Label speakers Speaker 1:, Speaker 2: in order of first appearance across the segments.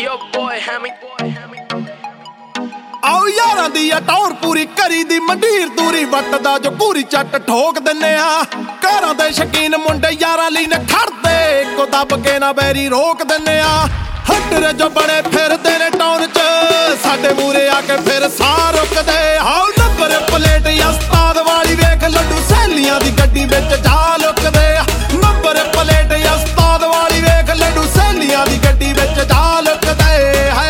Speaker 1: Yo boy, Hammy.
Speaker 2: ਆਓ ਯਾਰਾਂ ਦੀ ਆ ਟੌਰ ਪੂਰੀ ਕਰੀ ਦੀ ਮੰਡੀਰ ਦੂਰੀ ਵੱਟਦਾ ਜੋ ਪੂਰੀ ਚੱਟ ਠੋਕ ਦਿੰਨੇ ਆ ਘਰਾਂ ਦੇ ਸ਼ਕੀਨ ਮੁੰਡੇ ਯਾਰਾਂ ਲਈ ਨਾ ਖੜਦੇ ਇੱਕੋ ਦੱਬ ਕੇ ਨਾ ਬੈਰੀ ਰੋਕ ਦਿੰਨੇ ਆ ਹੱਟਰੇ ਜੋ ਬੜੇ ਫਿਰਦੇ ਨੇ ਟਾਊਨ 'ਚ ਸਾਡੇ ਮੂਰੇ ਆ ਕੇ ਫਿਰ ਸਾਹ ਰੁਕਦੇ ਹਾਉ ਨੰਬਰ ਪਲੇਟ ਉਸਤਾਦ ਵਾਲੀ ਵੇਖ ਲੱਡੂ ਸਹੇਲੀਆਂ ਦੀ ਗੱਡੀ ਵਿੱਚ ਜਾ ਲੁਕਦੇ ਨੰਬਰ ਪਲੇਟ ਉਸਤਾਦ ਵਾਲੀ ਵੇਖ ਲੱਡੂ ਸਹੇਲੀਆਂ ਦੀ ਗੱਡੀ ਵਿੱਚ ਜਾ ਲੁਕਦੇ ਹੈ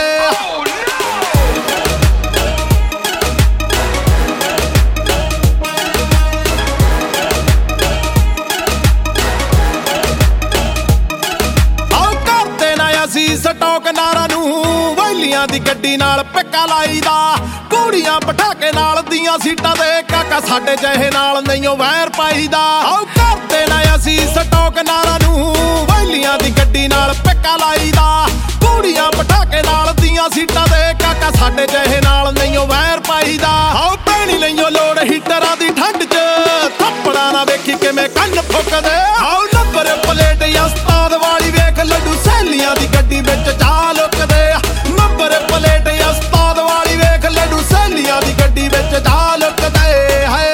Speaker 2: ਸਟੋਕ ਨਾਰਾਂ ਨੂੰ ਵੈਲੀਆਂ ਦੀ ਗੱਡੀ ਨਾਲ ਪਿੱਕਾ ਲਾਈਦਾ ਕੁੜੀਆਂ ਬਿਠਾ ਕੇ ਨਾਲ ਦੀਆਂ ਸੀਟਾਂ ਦੇ ਕਾਕਾ ਸਾਡੇ ਜਿਹੇ ਨਾਲ ਨਹੀਂਓ ਵੈਰ ਪਾਈਦਾ ਆਓ ਕਰਦੇ ਨਾ ਅਸੀਂ ਸਟੋਕ ਨਾਰਾਂ ਨੂੰ ਵੈਲੀਆਂ ਦੀ ਗੱਡੀ ਨਾਲ ਪਿੱਕਾ ਲਾਈਦਾ ਕੁੜੀਆਂ ਬਿਠਾ ਕੇ ਨਾਲ ਦੀਆਂ ਸੀਟਾਂ ਦੇ ਕਾਕਾ ਸਾਡੇ ਜਿਹੇ ਨਾਲ ਨਹੀਂਓ ਵੈਰ ਪਾਈਦਾ ਆਓ ਪੈਣੀ ਲਈਓ ਲੋੜ ਹੀਟਰਾਂ ਦੀ ਠੰਡ 'ਚ ਥੱਪੜਾ ਨਾ ਵੇਖੀ ਕਿਵੇਂ ਕੰਨ ਫੁੱਕਦੇ ਆਓ ਨੰਬਰ ਪਲੇਟ ਉਸਤਾਦ ਵਾਲੀ ਵੇਖ ਲੱਡੂ ਸਹੇਲੀਆਂ ਦੀ ਗੱਡੀ ਵਿੱਚ ਜਾ ਲੁਕਦੇ ਨੰਬਰ ਪਲੇਟ ਉਸਤਾਦ ਵਾਲੀ ਵੇਖ ਲੱਡੂ ਸਹੇਲੀਆਂ ਦੀ ਗੱਡੀ ਵਿੱਚ ਜਾ ਲੁਕਦੇ ਹੈ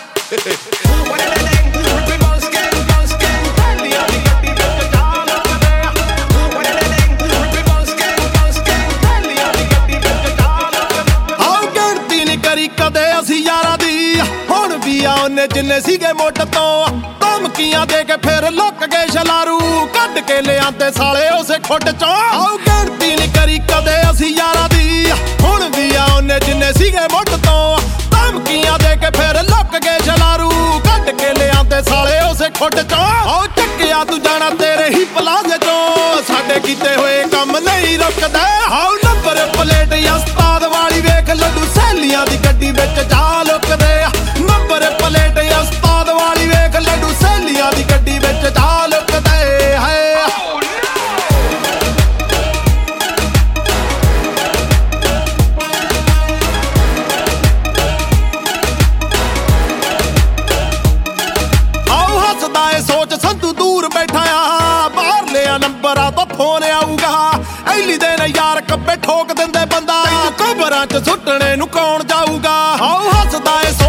Speaker 2: ਆਓ ਗਿਣਤੀ ਨੀ ਕਰੀ ਕਦੇ ਅਸੀਂ ਯਾਰਾਂ ਦੀ ਹੁਣ ਵੀ ਆ ਉਹਨੇ ਜਿੰਨੇ ਸੀਗੇ ਮੁੱਢ ਤੋਂ ਧਮਕੀਆਂ ਦੇ ਕੇ ਫਿਰ ਲੁੱਕ ਗਏ ਛਲਾਰੂ ਕੱਢ ਕੇ ਲਿਆਂਦੇ ਸਾਲੇ ਉਸੇ ਖੁੱਡ ਚੋਂ ਆਓ ਗਿਣਤੀ ਨੀ ਕਰੀ ਕਦੇ ਅਸੀਂ ਯਾਰਾਂ ਦੀ ਹੁਣ ਵੀ ਆ ਉਹਨੇ ਜਿੰਨੇ ਸੀਗੇ ਮੁੱਢ ਤੋਂ ਧਮਕੀਆਂ ਦੇ ਕੇ ਫਿਰ ਲੁੱਕ ਗਏ ਛਲਾਰੂ ਕੱਢ ਕੇ ਲਿਆਂਦੇ ਸਾਲੇ ਉਸੇ ਖੁੱਡ ਚੋਂ ਆਓ ਚੱਕਿਆ ਤੂੰ ਜਾਣਾ ਤੇਰੇ ਹੀ ਪਲਾਜ਼ੇ ਚੋਂ ਸਾਡੇ ਕੀਤੇ ਹੋਏ ਕੰਮ ਨਹੀਂ ਰੁਕਦਾ ਆਓ ਨੰਬਰ ਪਲੇਟ ਉਸਤਾਦ ਵਾਲੀ ਵੇਖ ਲੱਡੂ ਸਹੇਲੀਆਂ ਦੀ ਗੱਡੀ ਵਿੱਚ ਜਾ ਲੁਕਦੇ ਨੰਬਰ ਪਲੇਟ ਉਸਤਾਦ ਵਾਲੀ ਵੇਖ ਲੱਡੂ ਸਹੇਲੀਆਂ ਦੀ ਗੱਡੀ ਵਿੱਚ ਜਾ ਲੁਕਦੇ ਹੈ ਆਓ ਹੱਸਦਾ ਏ ਸੋਚ ਸੰਤੂ ਦੂਰ ਬੈਠਾ ਆ ਬਾਹਰ ਲਿਆ ਨੰਬਰਾਂ ਤੋਂ ਫੋਨ ਆਊਗਾ ਐਲੀ ਦੇ ਨਾ ਯਾਰ ਕੱਬੇ ਠੋਕ ਦਿੰਦੇ ਬੰਦਾ ਕਬਰਾਂ 'ਚ ਸੁੱਟਣੇ ਨੂੰ ਕੌਣ ਜਾਊਗਾ ਆਓ ਹੱਸਦਾ ਏ